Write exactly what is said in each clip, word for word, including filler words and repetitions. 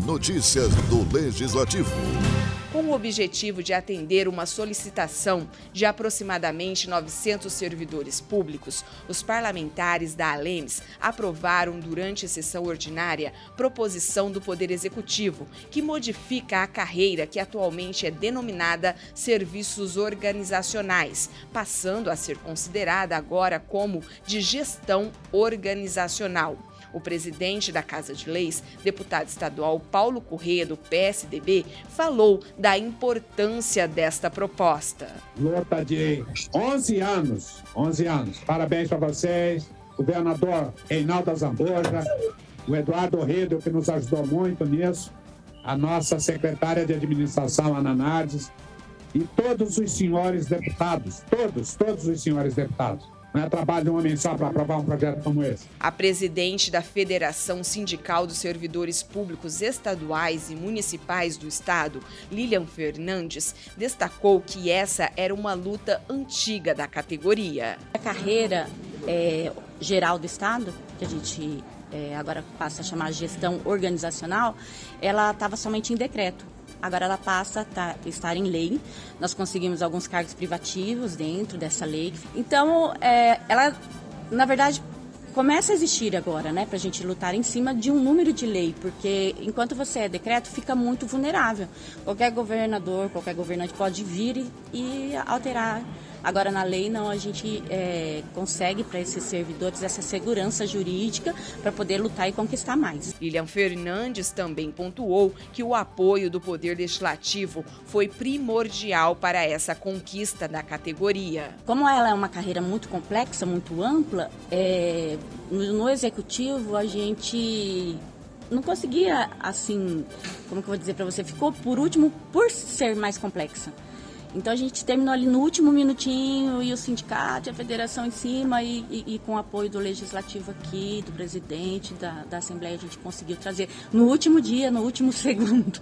Notícias do Legislativo. Com o objetivo de atender uma solicitação de aproximadamente novecentos servidores públicos, os parlamentares da Alemes aprovaram durante a sessão ordinária proposição do Poder Executivo, que modifica a carreira que atualmente é denominada Serviços Organizacionais, passando a ser considerada agora como de Gestão Organizacional. O presidente da Casa de Leis, deputado estadual Paulo Corrêa, do P S D B, falou da importância desta proposta. Luta de onze anos, onze anos. Parabéns para vocês, governador Reinaldo Azambuja, o Eduardo Redel, que nos ajudou muito nisso, a nossa secretária de administração, Ana Nardes, e todos os senhores deputados, todos, todos os senhores deputados. Não é trabalho de um homem só para aprovar um projeto como esse. A presidente da Federação Sindical dos Servidores Públicos Estaduais e Municipais do Estado, Lilian Fernandes, destacou que essa era uma luta antiga da categoria. A carreira é, geral do Estado, que a gente é, agora passa a chamar de gestão organizacional, ela estava somente em decreto. Agora ela passa a tá, estar em lei. Nós conseguimos alguns cargos privativos dentro dessa lei. Então, é, ela, na verdade, começa a existir agora, né, para a gente lutar em cima de um número de lei, porque enquanto você é decreto, fica muito vulnerável. Qualquer governador, qualquer governante pode vir e, e alterar. Agora, na lei, não, a gente é, consegue para esses servidores essa segurança jurídica para poder lutar e conquistar mais. Lilian Fernandes também pontuou que o apoio do Poder Legislativo foi primordial para essa conquista da categoria. Como ela é uma carreira muito complexa, muito ampla, é, no, no Executivo a gente não conseguia, assim, como que eu vou dizer para você, ficou por último por ser mais complexa. Então a gente terminou ali no último minutinho e o sindicato e a federação em cima e, e, e com o apoio do legislativo aqui, do presidente, da, da Assembleia, a gente conseguiu trazer no último dia, no último segundo.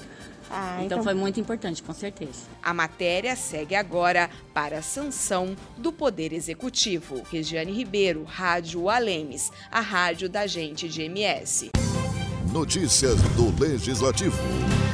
Ah, então, então foi muito importante, com certeza. A matéria segue agora para a sanção do Poder Executivo. Regiane Ribeiro, Rádio Alemes, a rádio da gente de M S. Notícias do Legislativo.